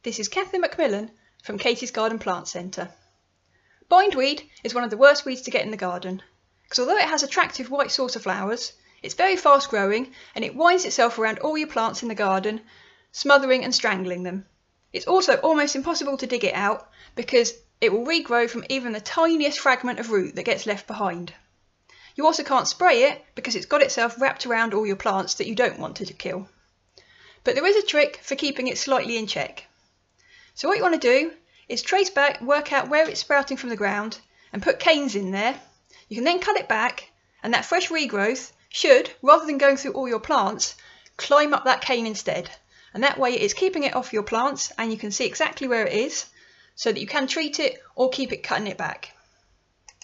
This is Catherine Macmillan from Katie's Garden Plant Centre. Bindweed is one of the worst weeds to get in the garden, because although it has attractive white saucer flowers, it's very fast growing and it winds itself around all your plants in the garden, smothering and strangling them. It's also almost impossible to dig it out because it will regrow from even the tiniest fragment of root that gets left behind. You also can't spray it because it's got itself wrapped around all your plants that you don't want to kill. But there is a trick for keeping it slightly in check. So what you want to do is trace back, work out where it's sprouting from the ground and put canes in there. You can then cut it back and that fresh regrowth should, rather than going through all your plants, climb up that cane instead. And that way it's keeping it off your plants and you can see exactly where it is so that you can treat it or keep it cutting it back.